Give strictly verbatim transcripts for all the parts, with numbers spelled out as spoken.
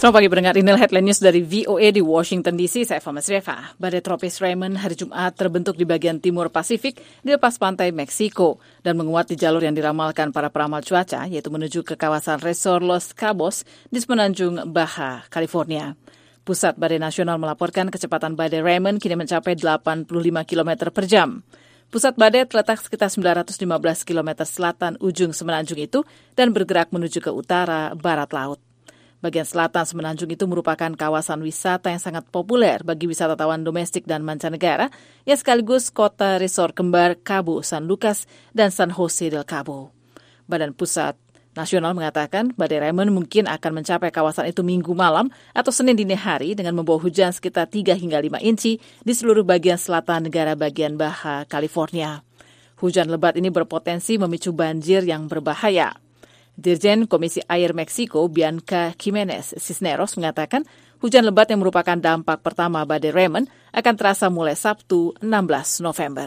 Selamat pagi pendengar, inilah headline news dari V O A di Washington D C. Saya Fama Sreva. Badai tropis Raymond hari Jumat terbentuk di bagian timur Pasifik di lepas pantai Meksiko dan menguat di jalur yang diramalkan para peramal cuaca, yaitu menuju ke kawasan Resort Los Cabos di semenanjung Baja, California. Pusat Badai Nasional melaporkan kecepatan badai Raymond kini mencapai delapan puluh lima kilometer per jam. Pusat badai terletak sekitar sembilan ratus lima belas kilometer selatan ujung semenanjung itu dan bergerak menuju ke utara barat laut. Bagian selatan semenanjung itu merupakan kawasan wisata yang sangat populer bagi wisatawan domestik dan mancanegara, yang sekaligus kota resort kembar Cabo San Lucas dan San Jose del Cabo. Badan Pusat Nasional mengatakan badai Raymond mungkin akan mencapai kawasan itu minggu malam atau Senin dini hari dengan membawa hujan sekitar tiga hingga lima inci di seluruh bagian selatan negara bagian Baja, California. Hujan lebat ini berpotensi memicu banjir yang berbahaya. Dirjen Komisi Air Meksiko Bianca Jimenez Cisneros mengatakan hujan lebat yang merupakan dampak pertama badai Raymond akan terasa mulai Sabtu enam belas November.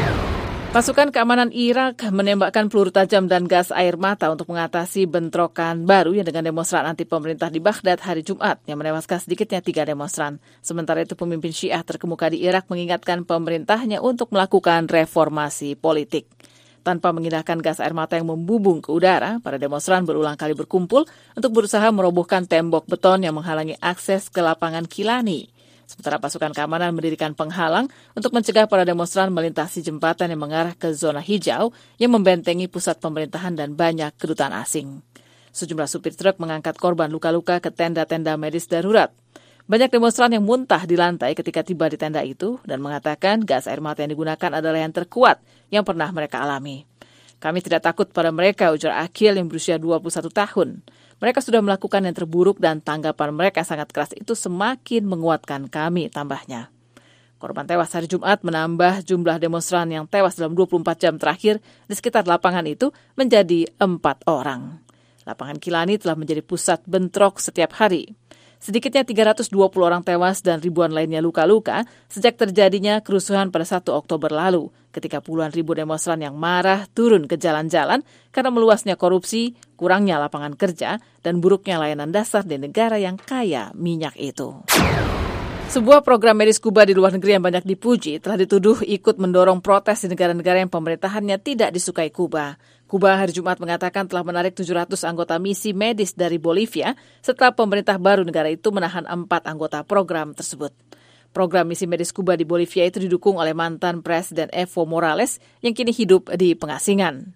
Pasukan keamanan Irak menembakkan peluru tajam dan gas air mata untuk mengatasi bentrokan baru yang dengan demonstran anti pemerintah di Baghdad hari Jumat yang menewaskan sedikitnya tiga demonstran. Sementara itu pemimpin Syiah terkemuka di Irak mengingatkan pemerintahnya untuk melakukan reformasi politik. Tanpa mengindahkan gas air mata yang membubung ke udara, para demonstran berulang kali berkumpul untuk berusaha merobohkan tembok beton yang menghalangi akses ke lapangan Kilani. Sementara pasukan keamanan mendirikan penghalang untuk mencegah para demonstran melintasi jembatan yang mengarah ke zona hijau yang membentengi pusat pemerintahan dan banyak kedutaan asing. Sejumlah supir truk mengangkat korban luka-luka ke tenda-tenda medis darurat. Banyak demonstran yang muntah di lantai ketika tiba di tenda itu dan mengatakan gas air mata yang digunakan adalah yang terkuat yang pernah mereka alami. Kami tidak takut pada mereka, ujar Akil yang berusia dua puluh satu tahun. Mereka sudah melakukan yang terburuk dan tanggapan mereka sangat keras itu semakin menguatkan kami, tambahnya. Korban tewas hari Jumat menambah jumlah demonstran yang tewas dalam dua puluh empat jam terakhir di sekitar lapangan itu menjadi empat orang. Lapangan Kilani telah menjadi pusat bentrok setiap hari. Sedikitnya tiga ratus dua puluh orang tewas dan ribuan lainnya luka-luka sejak terjadinya kerusuhan pada satu Oktober lalu, ketika puluhan ribu demonstran yang marah turun ke jalan-jalan karena meluasnya korupsi, kurangnya lapangan kerja, dan buruknya layanan dasar di negara yang kaya minyak itu. Sebuah program medis Kuba di luar negeri yang banyak dipuji telah dituduh ikut mendorong protes di negara-negara yang pemerintahannya tidak disukai Kuba. Kuba hari Jumat mengatakan telah menarik tujuh ratus anggota misi medis dari Bolivia setelah pemerintah baru negara itu menahan empat anggota program tersebut. Program misi medis Kuba di Bolivia itu didukung oleh mantan Presiden Evo Morales yang kini hidup di pengasingan.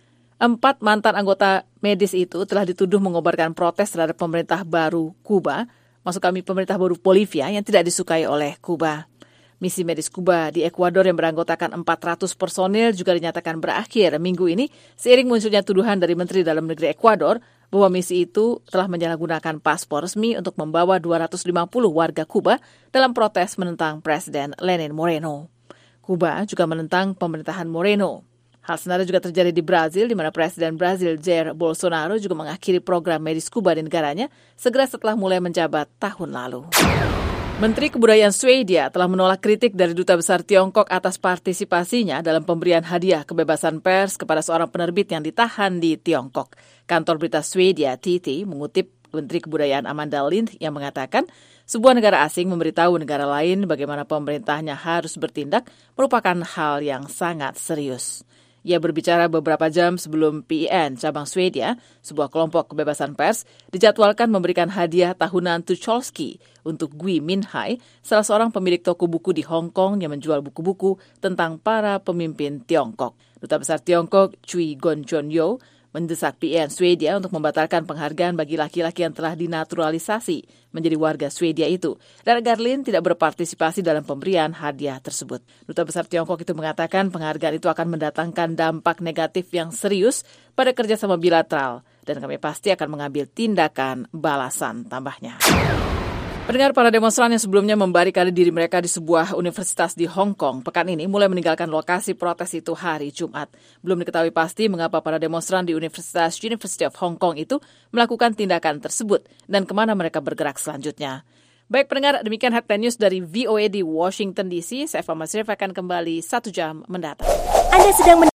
Empat mantan anggota medis itu telah dituduh mengobarkan protes terhadap pemerintah baru Kuba, maksud kami pemerintah baru Bolivia yang tidak disukai oleh Kuba. Misi medis Kuba di Ekuador yang beranggotakan empat ratus personil juga dinyatakan berakhir minggu ini seiring munculnya tuduhan dari Menteri Dalam Negeri Ekuador bahwa misi itu telah menyalahgunakan paspor resmi untuk membawa dua ratus lima puluh warga Kuba dalam protes menentang Presiden Lenin Moreno. Kuba juga menentang pemerintahan Moreno. Hal senada juga terjadi di Brazil, di mana Presiden Brazil Jair Bolsonaro juga mengakhiri program medis Kuba di negaranya segera setelah mulai menjabat tahun lalu. Menteri Kebudayaan Swedia telah menolak kritik dari Duta Besar Tiongkok atas partisipasinya dalam pemberian hadiah kebebasan pers kepada seorang penerbit yang ditahan di Tiongkok. Kantor berita Swedia T T mengutip Menteri Kebudayaan Amanda Lind yang mengatakan sebuah negara asing memberitahu negara lain bagaimana pemerintahnya harus bertindak merupakan hal yang sangat serius. Ia berbicara beberapa jam sebelum P I N cabang Swedia, sebuah kelompok kebebasan pers, dijadwalkan memberikan hadiah tahunan Tucholsky untuk Gui Minhai, salah seorang pemilik toko buku di Hong Kong yang menjual buku-buku tentang para pemimpin Tiongkok. Duta Besar Tiongkok Cui Gonchon-yo mendesak P I N Swedia untuk membatalkan penghargaan bagi laki-laki yang telah dinaturalisasi menjadi warga Swedia itu, dan agar Lin tidak berpartisipasi dalam pemberian hadiah tersebut. Duta Besar Tiongkok itu mengatakan penghargaan itu akan mendatangkan dampak negatif yang serius pada kerjasama bilateral, dan kami pasti akan mengambil tindakan balasan, tambahnya. Pendengar, para demonstran yang sebelumnya membarikade diri mereka di sebuah universitas di Hong Kong pekan ini mulai meninggalkan lokasi protes itu hari Jumat. Belum diketahui pasti mengapa para demonstran di Universitas University of Hong Kong itu melakukan tindakan tersebut dan kemana mereka bergerak selanjutnya. Baik pendengar, demikian headline news dari V O A di Washington D C. Saya Fama Sreva akan kembali satu jam mendatang. Anda sedang